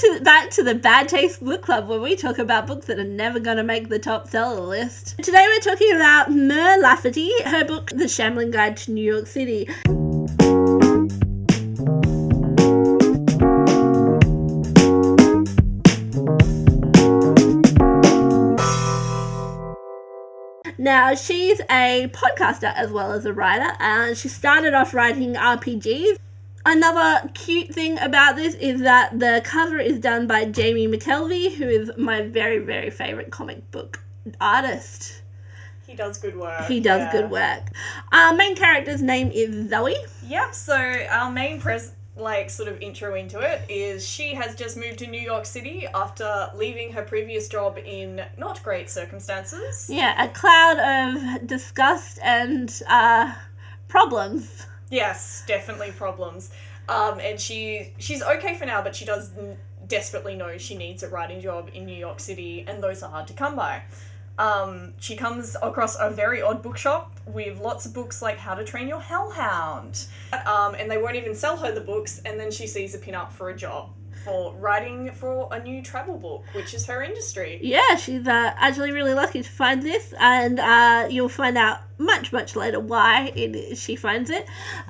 back to the Bad Taste Book Club, where we talk about books that are never going to make the top seller list. Today we're talking about Mur Lafferty, her book, The Shambling Guide to New York City. Now, she's a podcaster as well as a writer, and she started off writing RPGs. Another cute thing about this is that the cover is done by Jamie McKelvey, who is my very, very favourite comic book artist. He does good work. He does good work. Our main character's name is Zoe. Yep, so our main sort of intro into it is she has just moved to New York City after leaving her previous job in not great circumstances. Yeah, a cloud of disgust and problems. Yes, definitely problems. And she's okay for now, but she does desperately know she needs a writing job in New York City, and those are hard to come by. She comes across a very odd bookshop with lots of books like How to Train Your Hellhound. And they won't even sell her the books, and then she sees a pin-up for a job for writing for a new travel book, which is her industry. Yeah, she's actually really lucky to find this, and you'll find out much, much later why she finds it.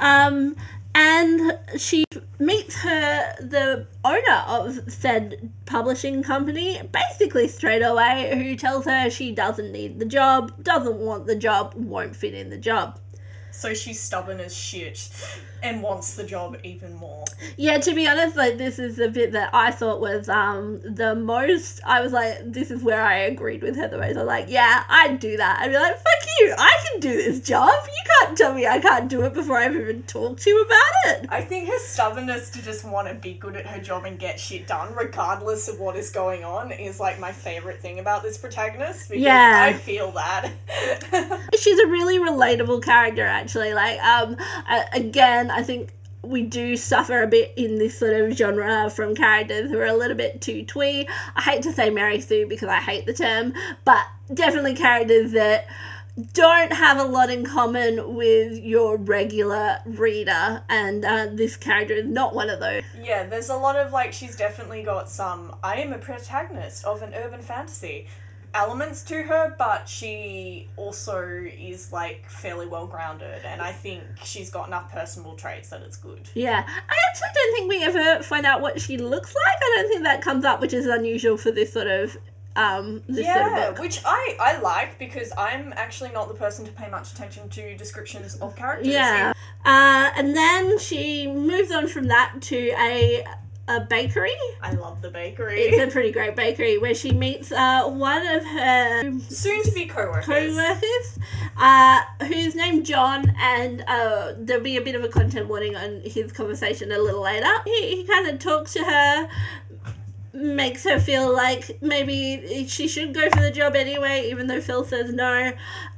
And she meets the owner of said publishing company basically straight away, who tells her she doesn't need the job, doesn't want the job, won't fit in the job. So she's stubborn as shit and wants the job even more. Yeah, to be honest, like, this is the bit that I thought was the most, I was like, this is where I agreed with her the most. I was like, yeah, I'd do that. I'd be like, fuck you, I can do this job. You can't tell me I can't do it before I've even talked to you about it. I think her stubbornness to just want to be good at her job and get shit done, regardless of what is going on, is like my favourite thing about this protagonist, because I feel that. She's a really relatable character, actually. Like, again, I think we do suffer a bit in this sort of genre from characters who are a little bit too twee. I hate to say Mary Sue because I hate the term, but definitely characters that don't have a lot in common with your regular reader, and this character is not one of those. Yeah, there's a lot of, like, she's definitely got some, I am a protagonist of an urban fantasy elements to her, but she also is, like, fairly well-grounded, and I think she's got enough personable traits that it's good. Yeah. I actually don't think we ever find out what she looks like. I don't think that comes up, which is unusual for this sort of sort of book. Which I like, because I'm actually not the person to pay much attention to descriptions of characters. Yeah. And then she moves on from that to a bakery. I love the bakery. It's a pretty great bakery where she meets one of her soon-to-be co-workers, who's named John, and there'll be a bit of a content warning on his conversation a little later. He kind of talks to her, makes her feel like maybe she should go for the job anyway, even though Phil says no.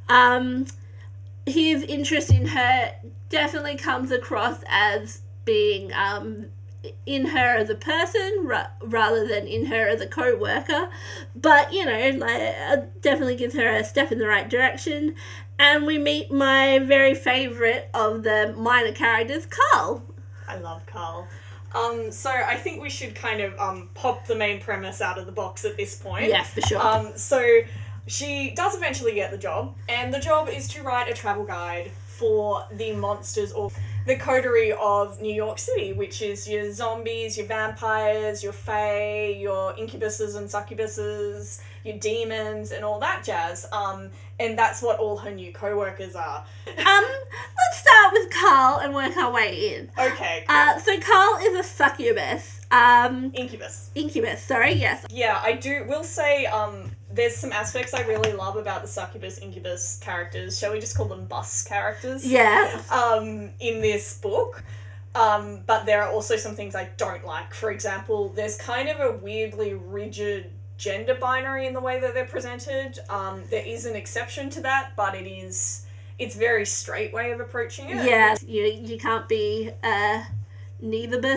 His interest in her definitely comes across as being in her as a person rather than in her as a co-worker, but definitely gives her a step in the right direction. And we meet my very favourite of the minor characters, Carl. I love Carl. So I think we should kind of pop the main premise out of the box at this point. Yeah, for sure. So she does eventually get the job, and the job is to write a travel guide for the monsters or the coterie of New York City, which is your zombies, your vampires, your fae, your incubuses and succubuses, your demons, and all that jazz. And that's what all her new co-workers are. Let's start with Carl and work our way in. Okay, cool. So Carl is a succubus. Incubus, sorry, yes. Yeah, will say, there's some aspects I really love about the succubus, incubus characters. Shall we just call them bus characters? Yeah. In this book. But there are also some things I don't like. For example, there's kind of a weirdly rigid gender binary in the way that they're presented. There is an exception to that, but it's very straight way of approaching it. Yeah, you can't be neither bus.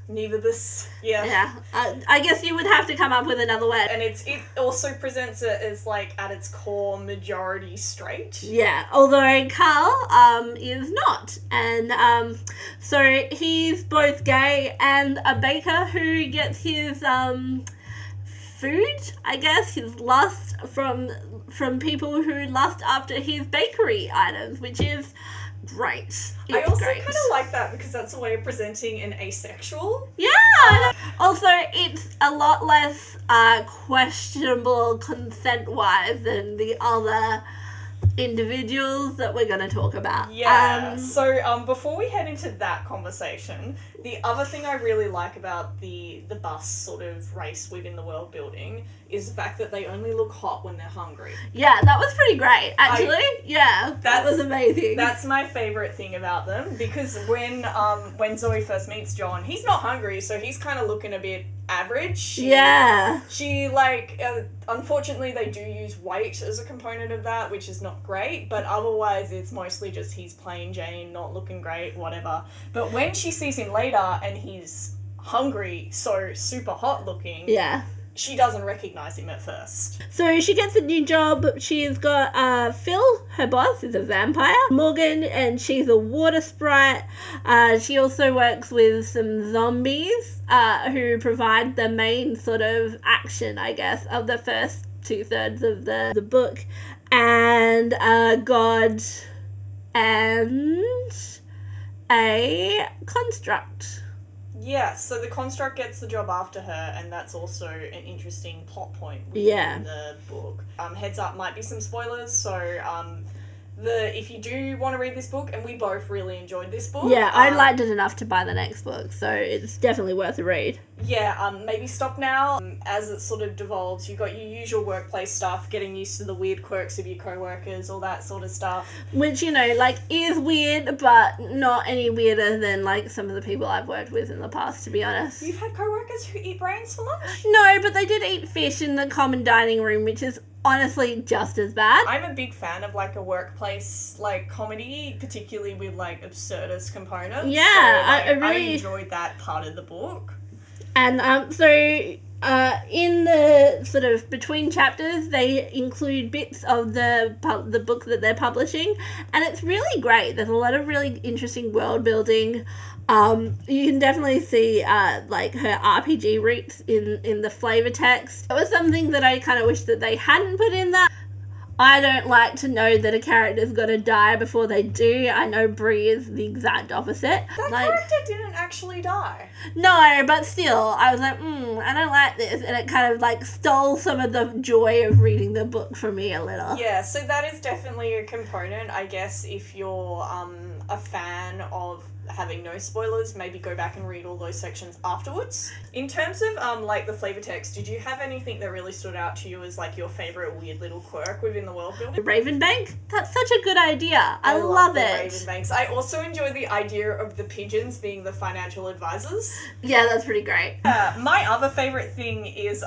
Neither. Yeah. Yeah. I guess you would have to come up with another word. And it also presents it as, like, at its core, majority straight. Yeah, although Carl is not. And so he's both gay and a baker who gets his food, I guess, his lust from people who lust after his bakery items, which is great. I also kind of like that because that's a way of presenting an asexual. Yeah! Also, it's a lot less questionable consent-wise than the other individuals that we're going to talk about. Yeah. So before we head into that conversation, the other thing I really like about the bus sort of race within the world building is the fact that they only look hot when they're hungry. Yeah, that was pretty great, actually. That was amazing. That's my favourite thing about them, because when Zoe first meets John, he's not hungry, so he's kind of looking a bit average. She unfortunately they do use weight as a component of that, which is not great, but otherwise it's mostly just he's plain Jane, not looking great, whatever. But when she sees him later and he's hungry, so super hot looking, she doesn't recognise him at first. So she gets a new job. She's got Phil, her boss, is a vampire. Morgan, and she's a water sprite. She also works with some zombies who provide the main sort of action, I guess, of the first 2/3 of the book. And God and a construct. Yeah, so the construct gets the job after her, and that's also an interesting plot point within the book. Heads up, might be some spoilers, so if you do want to read this book, and we both really enjoyed this book. Yeah, I liked it enough to buy the next book, so it's definitely worth a read. Yeah, maybe stop now. As it sort of devolves, you've got your usual workplace stuff, getting used to the weird quirks of your co-workers, all that sort of stuff. Which, is weird, but not any weirder than, some of the people I've worked with in the past, to be honest. You've had co-workers who eat brains for lunch? No, but they did eat fish in the common dining room, which is honestly just as bad. I'm a big fan of a workplace comedy, particularly with absurdist components. Yeah, so, I really enjoyed that part of the book. And in the sort of between chapters, they include bits of the book that they're publishing, and it's really great. There's a lot of really interesting world building. You can definitely see her RPG roots in the flavor text. It was something that I kind of wish that they hadn't put in that. I don't like to know that a character's got to die before they do. I know Brie is the exact opposite. That character didn't actually die. No, but still, I was like, I don't like this. And it kind of stole some of the joy of reading the book for me a little. Yeah, so that is definitely a component. I guess if you're a fan of having no spoilers, maybe go back and read all those sections afterwards. In terms of the flavor text, did you have anything that really stood out to you as your favorite weird little quirk within the world building? The Raven Bank? That's such a good idea. I love it. Raven Banks. I also enjoy the idea of the pigeons being the financial advisors. Yeah, that's pretty great. My other favorite thing is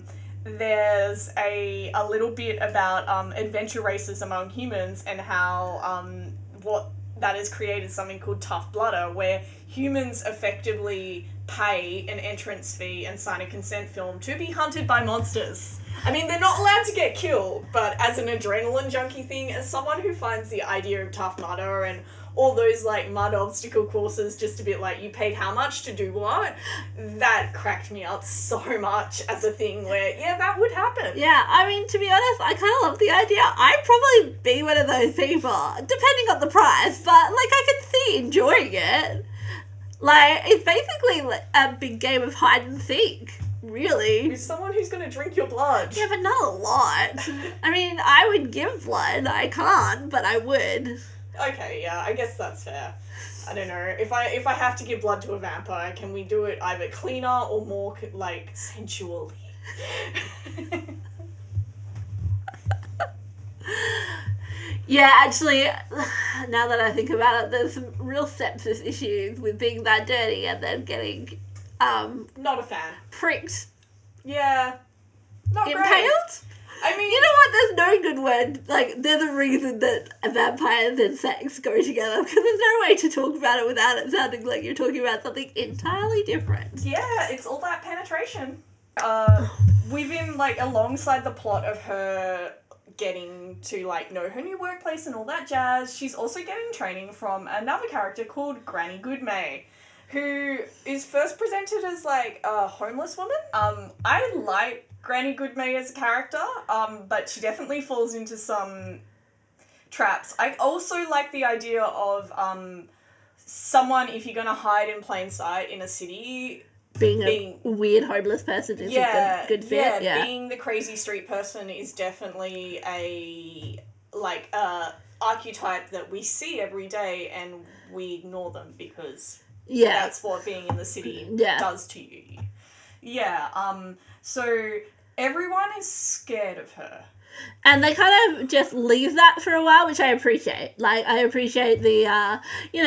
there's a little bit about adventure races among humans and how what that has created something called Tough Blooder, where humans effectively pay an entrance fee and sign a consent film to be hunted by monsters. I mean, they're not allowed to get killed, but as an adrenaline junkie thing, as someone who finds the idea of Tough Mudder and all those mud obstacle courses just a bit you paid how much to do what, that cracked me up so much as a thing where, that would happen. Yeah, I mean, to be honest, I kind of love the idea. I'd probably be one of those people, depending on the price, but, I could see enjoying it. It's basically a big game of hide and seek, really. With someone who's going to drink your blood. Yeah, but not a lot. I mean, I would give blood. I can't, but I would. Okay, yeah, I guess that's fair. I don't know. If I have to give blood to a vampire, can we do it either cleaner or more, sensually? Yeah, actually, now that I think about it, there's some real sepsis issues with being that dirty and then getting, not a fan. pricked. Yeah. Not impaled? great. I mean, You know what? There's no good word. Like, there's a reason that vampires and sex go together, because there's no way to talk about it without it sounding like you're talking about something entirely different. yeah, it's all that penetration. We've been, like, alongside the plot of her getting to, like, know her new workplace and all that jazz, she's also getting training from another character called Granny Goodmay, who is first presented as, like, a homeless woman. I like Granny Goodmay as a character, but she definitely falls into some traps. I also like the idea of someone, if you're going to hide in plain sight in a city... Being a weird homeless person is a good fit. Yeah, being the crazy street person is definitely a, like, archetype that we see every day, and we ignore them because that's what being in the city does to you. Yeah, so everyone is scared of her. And they kind of just leave that for a while, which I appreciate. Like, I appreciate the,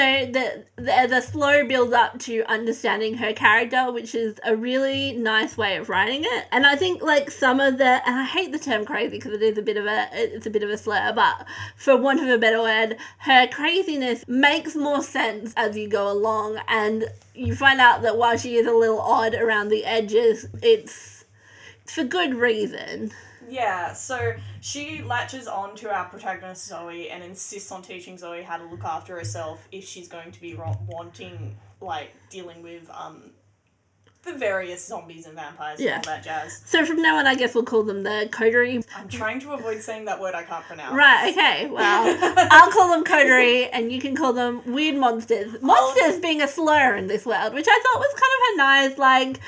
the slow build up to understanding her character, which is a really nice way of writing it. And I think, like, some of the, and I hate the term crazy because it's a bit of a slur, but for want of a better word, her craziness makes more sense as you go along, and you find out that while she is a little odd around the edges, it's for good reason. Yeah, so she latches on to our protagonist Zoe and insists on teaching Zoe how to look after herself if she's going to be wanting, like, dealing with the various zombies and vampires and all that jazz. So from now on, I guess we'll call them the coterie. I'm trying to avoid saying that word I can't pronounce. Right, okay, well, I'll call them coterie and you can call them weird monsters. Monsters being a slur in this world, which I thought was kind of a nice, like,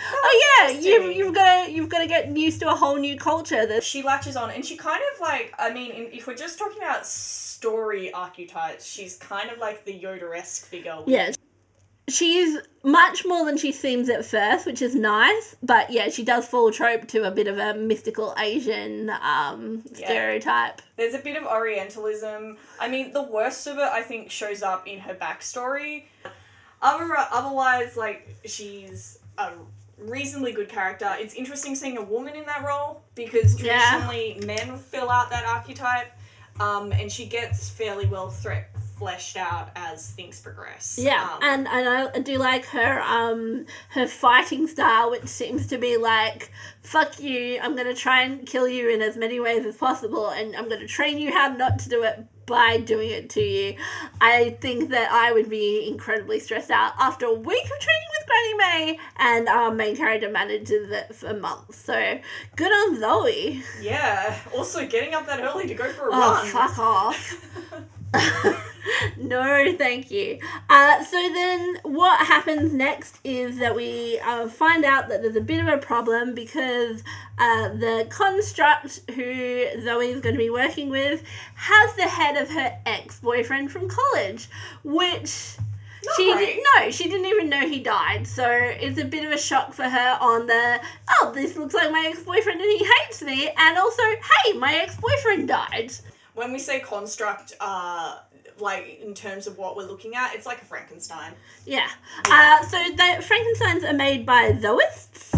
you've got to get used to a whole new culture. That she latches on, and she kind of, like, I mean, if we're just talking about story archetypes, she's kind of like the Yoda-esque figure. Yeah. She's much more than she seems at first, which is nice. But yeah, she does fall trope to a bit of a mystical Asian stereotype. There's a bit of Orientalism. I mean, the worst of it, I think, shows up in her backstory. Otherwise, like, she's a reasonably good character. It's interesting seeing a woman in that role because traditionally men fill out that archetype. And she gets fairly well fleshed out as things progress. Yeah, and I do like her fighting style, which seems to be like, fuck you, I'm going to try and kill you in as many ways as possible, and I'm going to train you how not to do it by doing it to you. I think that I would be incredibly stressed out after a week of training with Granny May, and our main character manages it for months. So, good on Zoe. Yeah, also getting up that early to go for a run. Oh, fuck off. No, thank you. So then what happens next is that we find out that there's a bit of a problem because the construct who Zoe is going to be working with has the head of her ex-boyfriend from college, which... She didn't even know he died, so it's a bit of a shock for her on the, oh, this looks like my ex-boyfriend and he hates me, and also, hey, my ex-boyfriend died. When we say construct, like, in terms of what we're looking at, it's like a Frankenstein. Yeah. So the Frankensteins are made by Zoists.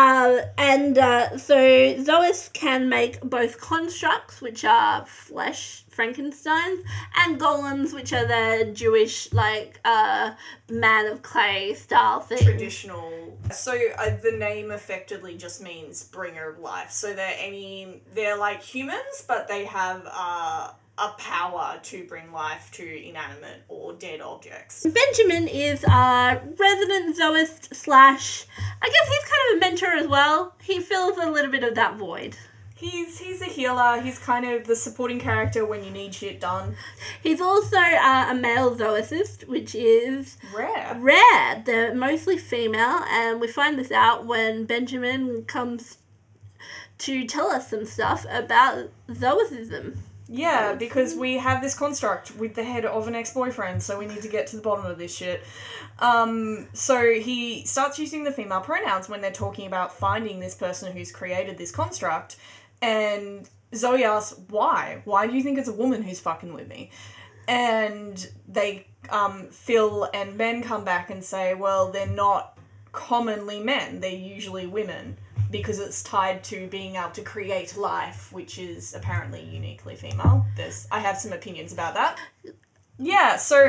So Zoists can make both constructs, which are flesh Frankensteins, and golems, which are the Jewish, like, man of clay style thing. Traditional. So the name effectively just means bringer of life. So they're like humans, but they have a power to bring life to inanimate or dead objects. Benjamin is a resident Zoist / I guess he's kind of a mentor as well. He fills a little bit of that void. He's a healer. He's kind of the supporting character when you need shit done. He's also a male zoicist, which is... Rare. They're mostly female, and we find this out when Benjamin comes to tell us some stuff about zoicism. Yeah, because we have this construct with the head of an ex-boyfriend, so we need to get to the bottom of this shit. So he starts using the female pronouns when they're talking about finding this person who's created this construct, and Zoe asks, why? Why do you think it's a woman who's fucking with me? And they, Phil and Ben come back and say, well, they're not commonly men, they're usually women. because it's tied to being able to create life, which is apparently uniquely female. I have some opinions about that. Yeah, so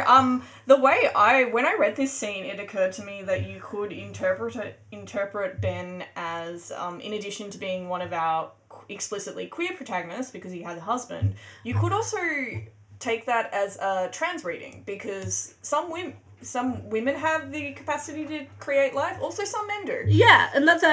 when I read this scene, it occurred to me that you could interpret Ben as, in addition to being one of our explicitly queer protagonists because he has a husband, you could also take that as a trans reading, because some women have the capacity to create life, also some men do. Yeah, and that's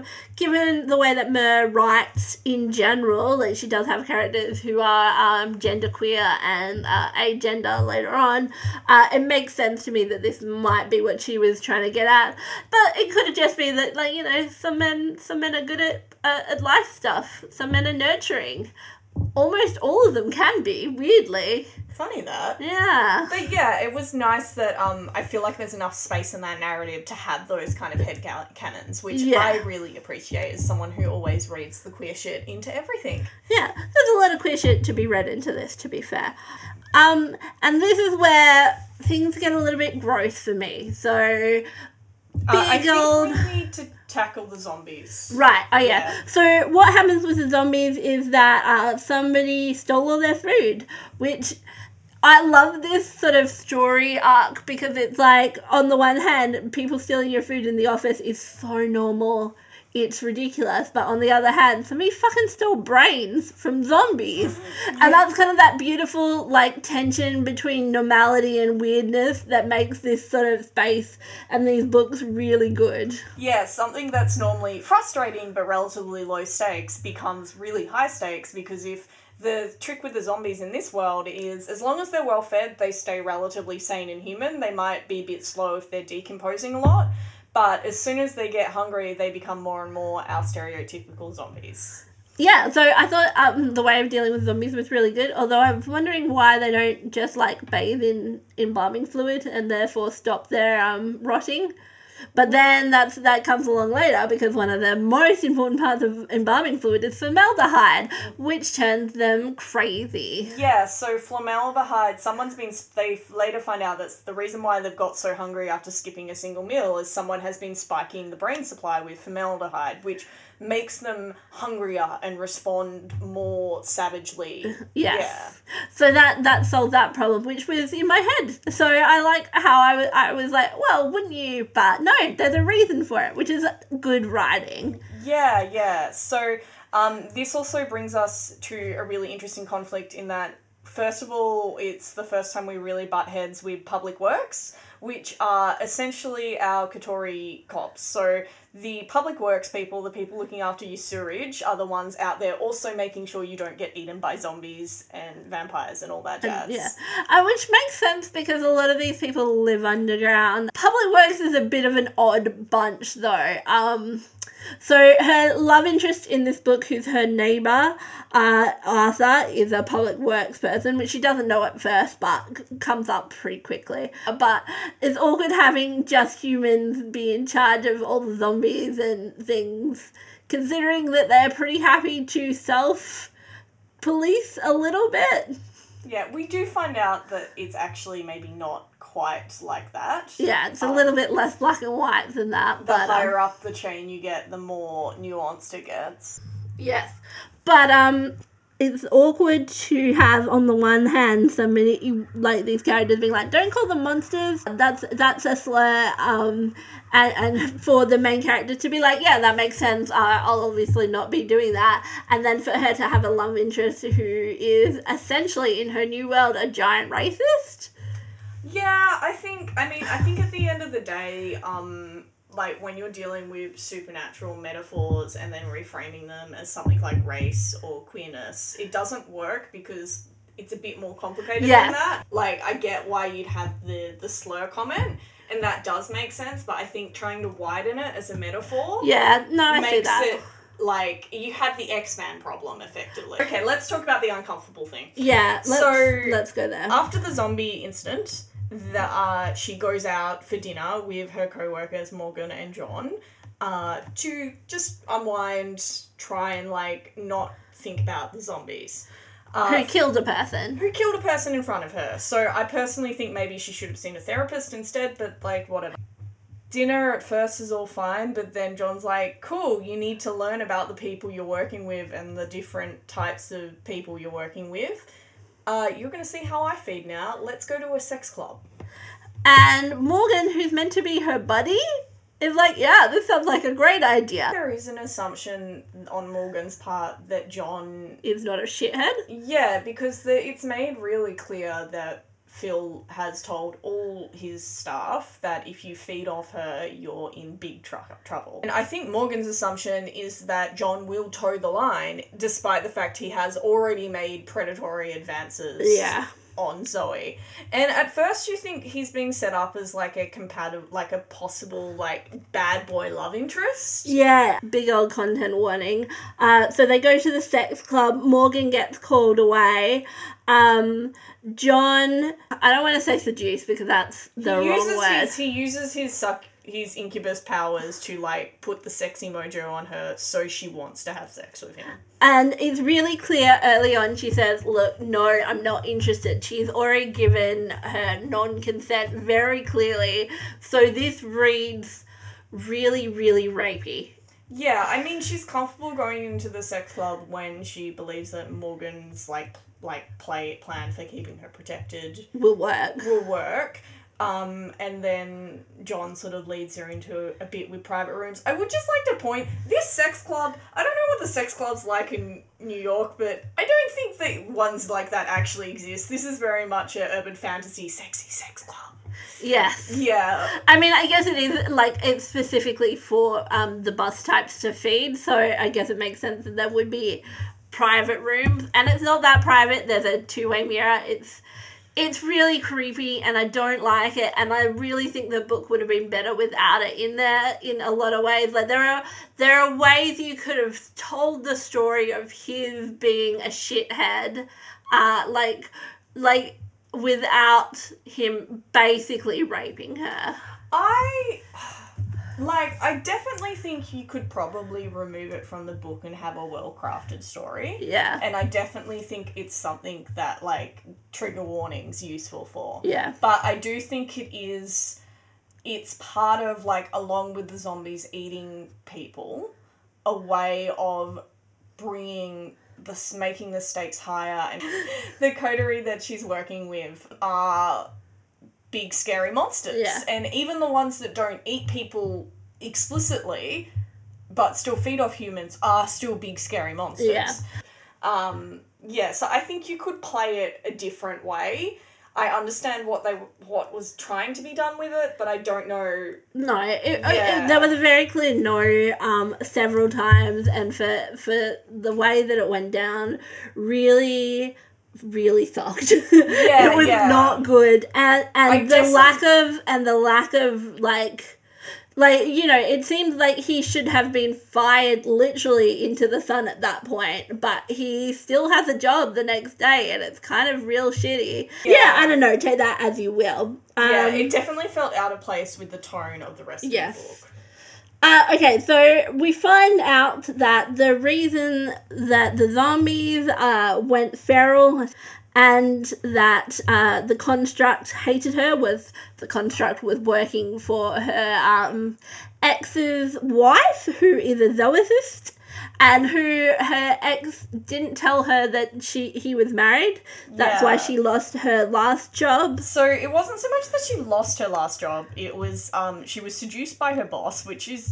given the way that Mer writes in general, like she does have characters who are genderqueer and agender later on, it makes sense to me that this might be what she was trying to get at. But it could have just been that, like, you know, some men are good at life stuff. Some men are nurturing. Almost all of them can be, weirdly. Funny that. Yeah. But yeah, it was nice that I feel like there's enough space in that narrative to have those kind of headcanons, which I really appreciate as someone who always reads the queer shit into everything. Yeah, there's a lot of queer shit to be read into this, to be fair. And this is where things get a little bit gross for me. So, I think we need to tackle the zombies. Right, oh yeah. So what happens with the zombies is that somebody stole all their food, which I love this sort of story arc because it's like, on the one hand, people stealing your food in the office is so normal. It's ridiculous. But on the other hand, somebody fucking stole brains from zombies. Yeah. And that's kind of that beautiful, like, tension between normality and weirdness that makes this sort of space and these books really good. Yeah, something that's normally frustrating but relatively low stakes becomes really high stakes, because if the trick with the zombies in this world is, as long as they're well fed, they stay relatively sane and human. They might be a bit slow if they're decomposing a lot, but as soon as they get hungry, they become more and more our stereotypical zombies. Yeah, so I thought the way of dealing with zombies was really good, although I was wondering why they don't just, like, bathe in embalming fluid and therefore stop their rotting. But then that comes along later, because one of the most important parts of embalming fluid is formaldehyde, which turns them crazy. Yeah, so formaldehyde, they later find out that the reason why they've got so hungry after skipping a single meal is someone has been spiking the brain supply with formaldehyde, which makes them hungrier and respond more savagely. Yes. Yeah. So that solved that problem, which was in my head. So I like how I was like, well, wouldn't you? But no, there's a reason for it, which is good writing. Yeah. So this also brings us to a really interesting conflict in that, first of all, it's the first time we really butt heads with Public Works, which are essentially our Katori cops. So the Public Works people, the people looking after your sewerage, are the ones out there also making sure you don't get eaten by zombies and vampires and all that jazz. Yeah, which makes sense because a lot of these people live underground. Public Works is a bit of an odd bunch, though. So her love interest in this book, who's her neighbour, Arthur, is a Public Works person, which she doesn't know at first, but comes up pretty quickly. But it's awkward having just humans be in charge of all the zombies and things, considering that they're pretty happy to self-police a little bit. Yeah, we do find out that it's actually maybe not quite like that. Yeah, it's a little bit less black and white than that. The higher up the chain you get, the more nuanced it gets. Yes. But it's awkward to have, on the one hand, somebody, like, these characters being like, don't call them monsters, that's a slur, and for the main character to be like, yeah, that makes sense, I'll obviously not be doing that, and then for her to have a love interest who is essentially, in her new world, a giant racist. Yeah, I think at the end of the day, like, when you're dealing with supernatural metaphors and then reframing them as something like race or queerness, it doesn't work because it's a bit more complicated than that. Like, I get why you'd have the slur comment, and that does make sense, but I think trying to widen it as a metaphor I see that. It, like, you have the X-Man problem, effectively. Okay, let's talk about the uncomfortable thing. Yeah, let's go there. After the zombie incident, she goes out for dinner with her co-workers Morgan and John to just unwind, try and, like, not think about the zombies. Who killed a person. Who killed a person in front of her. So I personally think maybe she should have seen a therapist instead, but, like, whatever. dinner at first is all fine, but then John's like, cool, you need to learn about the people you're working with and the different types of people you're working with. You're going to see how I feed now. Let's go to a sex club. And Morgan, who's meant to be her buddy, is like, yeah, this sounds like a great idea. There is an assumption on Morgan's part that John is not a shithead. Yeah, because it's made really clear that Phil has told all his staff that if you feed off her, you're in big trouble. And I think Morgan's assumption is that John will toe the line, despite the fact he has already made predatory advances on Zoe. And at first you think he's being set up as like a possible like bad boy love interest. Yeah, big old content warning. So they go to the sex club. Morgan gets called away. John, I don't want to say seduce because that's the wrong word. He uses his incubus powers to like put the sexy mojo on her, so she wants to have sex with him. And it's really clear early on, she says, look, no, I'm not interested. She's already given her non-consent very clearly. So this reads really, really rapey. Yeah, I mean, she's comfortable going into the sex club when she believes that Morgan's plan for keeping her protected will work. And then John sort of leads her into a bit with private rooms. I would just like to point, this sex club, I don't know what the sex club's like in New York, but I don't think that ones like that actually exist. This is very much an urban fantasy sexy sex club. Yes. Yeah. I mean, I guess it is, like, it's specifically for the bus types to feed, so I guess it makes sense that there would be private rooms. And it's not that private. There's a two-way mirror. It's really creepy, and I don't like it, and I really think the book would have been better without it in there in a lot of ways. Like, there are ways you could have told the story of his being a shithead, like without him basically raping her. I definitely think you could probably remove it from the book and have a well-crafted story. Yeah. And I definitely think it's something that, like, trigger warning's useful for. Yeah. But I do think it's part of, like, along with the zombies eating people, a way of making the stakes higher. And the coterie that she's working with are big scary monsters. Yeah. And even the ones that don't eat people explicitly but still feed off humans are still big scary monsters. Yeah. So I think you could play it a different way. I understand what was trying to be done with it, but I don't know. No, there was a very clear no several times, and for the way that it went down, really sucked. Yeah, it was not good, and the lack of like, you know, it seems like he should have been fired literally into the sun at that point, but he still has a job the next day, and it's kind of real shitty. Yeah, I don't know, take that as you will. It definitely felt out of place with the tone of the rest of the book. Okay, so we find out that the reason that the zombies went feral and that the construct hated her was the construct was working for her ex's wife, who is a zoologist, and who her ex didn't tell her that he was married. That's why she lost her last job. So it wasn't so much that she lost her last job. It was she was seduced by her boss, which is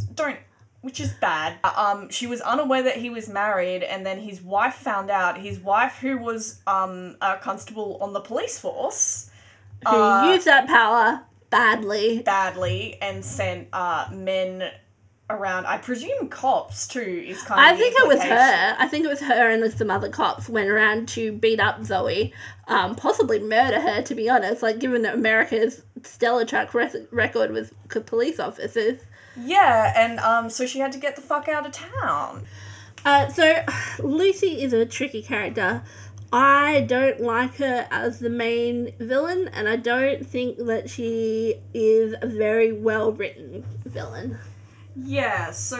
bad. She was unaware that he was married, and then his wife found out. His wife, who was a constable on the police force, who used that power badly, and sent men around. I presume cops too is kind of. I think it was her. I think it was her and some other cops went around to beat up Zoe, possibly murder her. To be honest, like, given that America's stellar track record with police officers. Yeah, and so she had to get the fuck out of town. So Lucy is a tricky character. I don't like her as the main villain, and I don't think that she is a very well-written villain. Yeah, so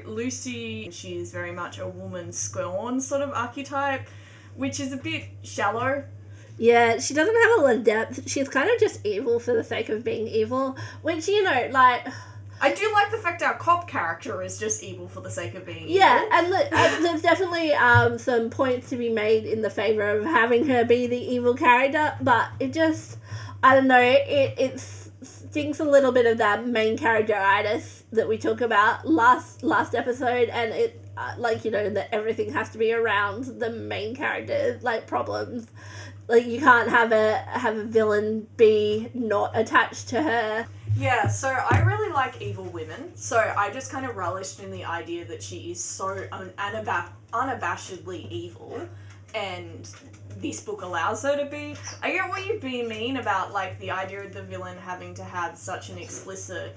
Lucy, she's very much a woman scorn sort of archetype, which is a bit shallow. Yeah, she doesn't have a lot of depth. She's kind of just evil for the sake of being evil, which, you know, like, I do like the fact our cop character is just evil for the sake of being Yeah, evil. and there's definitely some points to be made in the favour of having her be the evil character, but it just, I don't know, it stinks a little bit of that main characteritis that we talked about last episode, and it, like, you know, that everything has to be around the main character, like, problems. Like, you can't have a villain be not attached to her. Yeah, so I really like evil women, so I just kind of relished in the idea that she is so unabashedly evil, and this book allows her to be. I get what you'd mean about, like, the idea of the villain having to have such an explicit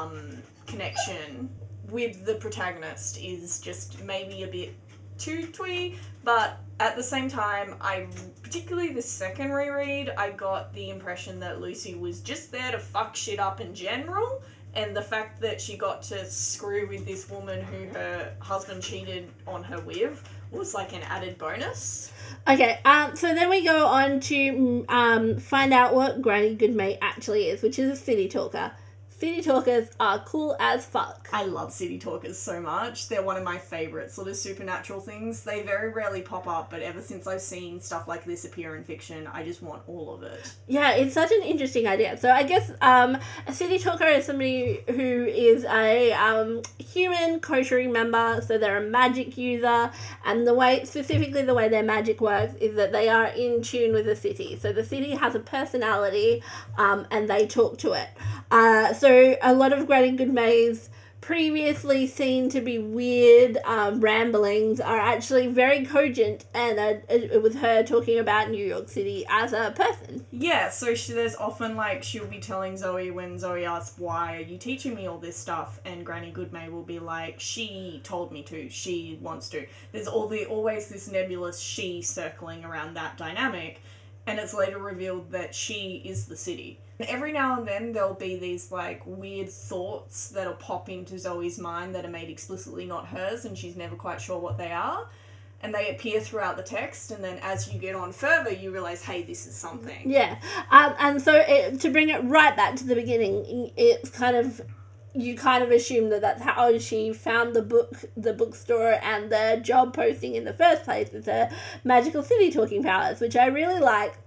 connection with the protagonist is just maybe a bit too twee, but at the same time, particularly the second reread, I got the impression that Lucy was just there to fuck shit up in general, and the fact that she got to screw with this woman who her husband cheated on her with was like an added bonus. Okay, so then we go on to find out what Granny Goodmay actually is, which is a city talker. City talkers are cool as fuck. I love city talkers so much. They're one of my favourite sort of supernatural things. They very rarely pop up, but ever since I've seen stuff like this appear in fiction, I just want all of it. Yeah, it's such an interesting idea. So I guess a city talker is somebody who is a human koshery member, so they're a magic user, and specifically the way their magic works is that they are in tune with the city. So the city has a personality, and they talk to it. So a lot of Granny Goodmay's previously seen to be weird ramblings are actually very cogent, and it was her talking about New York City as a person. Yeah, so there's often, like, she'll be telling Zoe when Zoe asks, why are you teaching me all this stuff? And Granny Goodmay will be like, she told me to, she wants to. There's always this nebulous she circling around that dynamic, and it's later revealed that she is the city. And every now and then there'll be these, like, weird thoughts that'll pop into Zoe's mind that are made explicitly not hers, and she's never quite sure what they are. And they appear throughout the text, and then as you get on further, you realise, hey, this is something. Yeah, and so to bring it right back to the beginning, it's you kind of assume that that's how she found the bookstore and the job posting in the first place, with her magical city talking powers, which I really like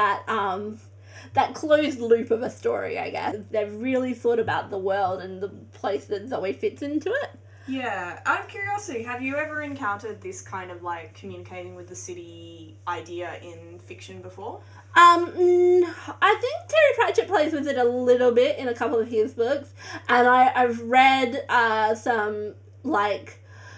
that closed loop of a story, I guess. They've really thought about the world and the place that Zoe fits into it. Yeah. Out of curiosity, have you ever encountered this kind of, like, communicating with the city idea in fiction before? I think Terry Pratchett plays with it a little bit in a couple of his books, and I've read some, like,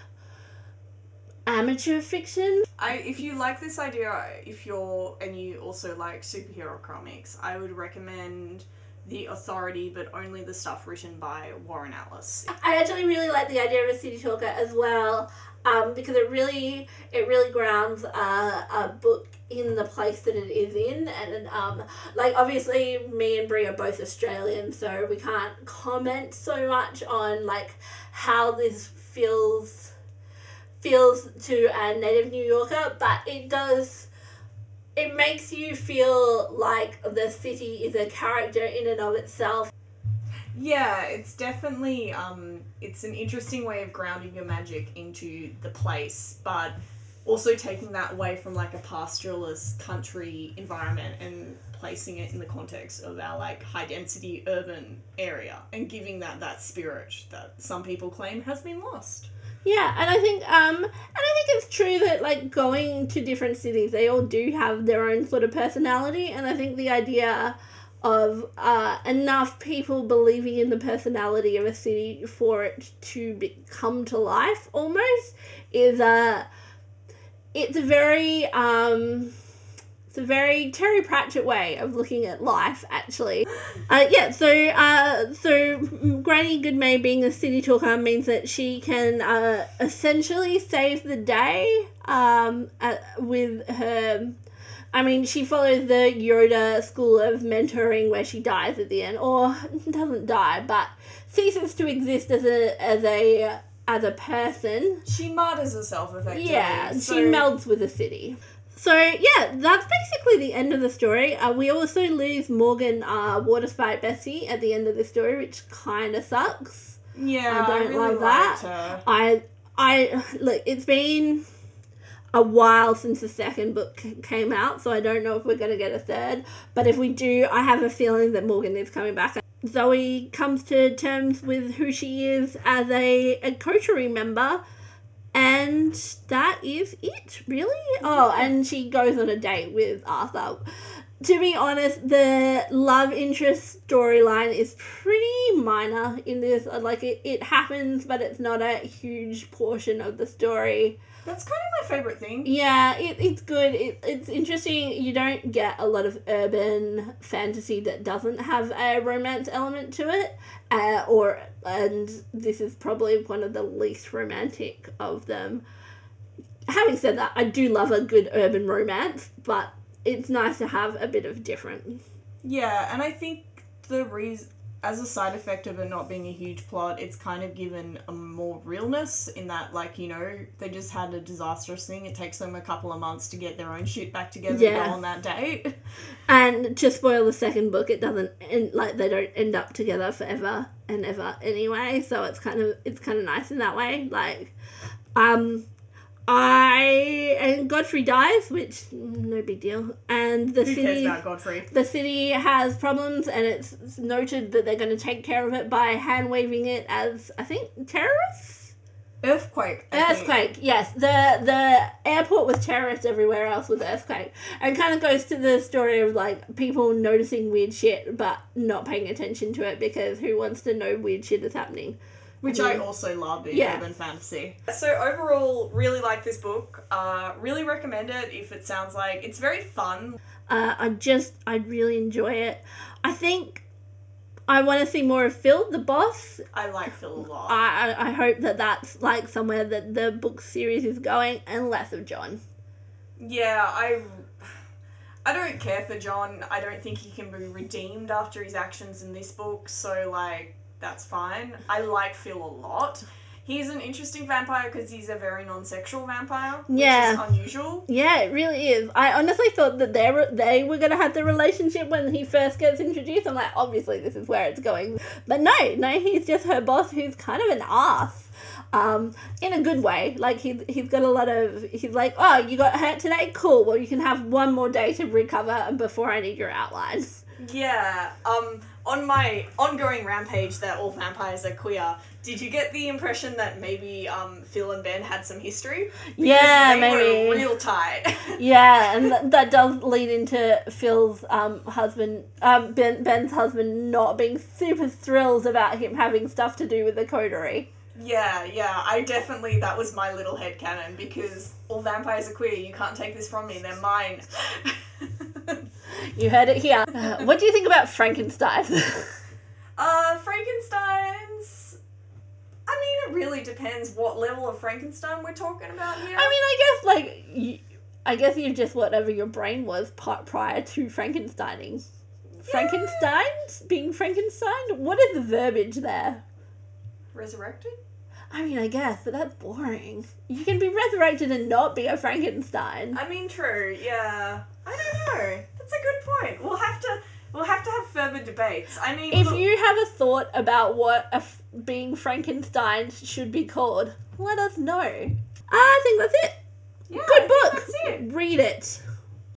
amateur fiction. If you like this idea, and you also like superhero comics, I would recommend The Authority, but only the stuff written by Warren Atlas. I actually really like the idea of a city talker as well, because it really grounds a book in the place that it is in, and like, obviously me and Brie are both Australian, so we can't comment so much on, like, how this feels to a native New Yorker, but it makes you feel like the city is a character in and of itself. Yeah, it's definitely, it's an interesting way of grounding your magic into the place, but also taking that away from, like, a pastoralist country environment and placing it in the context of our, like, high-density urban area, and giving that spirit that some people claim has been lost. Yeah, and I think it's true that, like, going to different cities, they all do have their own sort of personality, and I think the idea of enough people believing in the personality of a city for it to come to life almost is it's a very Terry Pratchett way of looking at life, actually. So Granny Goodmay being a city talker means that she can essentially save the day with her. I mean, she follows the Yoda school of mentoring, where she dies at the end, or doesn't die, but ceases to exist as a person. She martyrs herself, effectively. Yeah, she melds with the city. So, yeah, that's basically the end of the story. We also lose Morgan Waterspite Bessie at the end of the story, which kind of sucks. Yeah, I don't really love that. her. I look, it's been a while since the second book came out, so I don't know if we're going to get a third. But if we do, I have a feeling that Morgan is coming back. Zoe comes to terms with who she is as a coterie member, and that is it, really. Oh, and she goes on a date with Arthur. To be honest, the love interest storyline is pretty minor in this. Like, it happens, but it's not a huge portion of the story. That's kind of my favourite thing. Yeah, it's good. It's interesting. You don't get a lot of urban fantasy that doesn't have a romance element to it. And this is probably one of the least romantic of them. Having said that, I do love a good urban romance, but it's nice to have a bit of different. Yeah, and I think the reason, as a side effect of it not being a huge plot, it's kind of given a more realness in that, like, you know, they just had a disastrous thing. It takes them a couple of months to get their own shit back together and go on that date. And to spoil the second book, it doesn't end, like, they don't end up together forever and ever anyway. So it's kind of nice in that way. Like, and Godfrey dies, which no big deal. And Who cares about Godfrey? The city has problems, and it's noted that they're going to take care of it by hand waving it as, I think, terrorists. Earthquake. Yes. The airport was terrorists, everywhere else was earthquake, and kind of goes to the story of like people noticing weird shit but not paying attention to it because who wants to know weird shit is happening. Which I also love in urban fantasy. So overall, really like this book. Really recommend it if it sounds like... It's very fun. I really enjoy it. I think I want to see more of Phil, the boss. I like Phil a lot. I hope that that's like somewhere that the book series is going, and less of John. Yeah, I don't care for John. I don't think he can be redeemed after his actions in this book, so like... That's fine. I like Phil a lot. He's an interesting vampire because he's a very non-sexual vampire, which is unusual. Yeah, it really is. I honestly thought that they were going to have the relationship when he first gets introduced. I'm like, obviously this is where it's going. But no, he's just her boss who's kind of an ass. In a good way. Like, he's got a lot of... He's like, oh, you got hurt today? Cool. Well, you can have one more day to recover before I need your outlines. Yeah. On my ongoing rampage that all vampires are queer, did you get the impression that maybe Phil and Ben had some history? Because they were real tight. Yeah, and that does lead into Phil's husband, Ben's husband, not being super thrilled about him having stuff to do with the coterie. Yeah, that was my little headcanon, because all vampires are queer, you can't take this from me, they're mine. You heard it here. What do you think about Frankenstein? Frankenstein's... I mean, it really depends what level of Frankenstein we're talking about here. I mean, I guess you're just whatever your brain was prior to Frankensteining. Yeah. Frankenstein? Being Frankenstein? What is the verbiage there? Resurrected? I mean, I guess, but that's boring. You can be resurrected and not be a Frankenstein. I mean, true, yeah. I don't know. That's a good point. We'll have to have further debates. I mean, if you have a thought about what being Frankenstein should be called, let us know. I think that's it. Yeah, good book. That's it. Read it.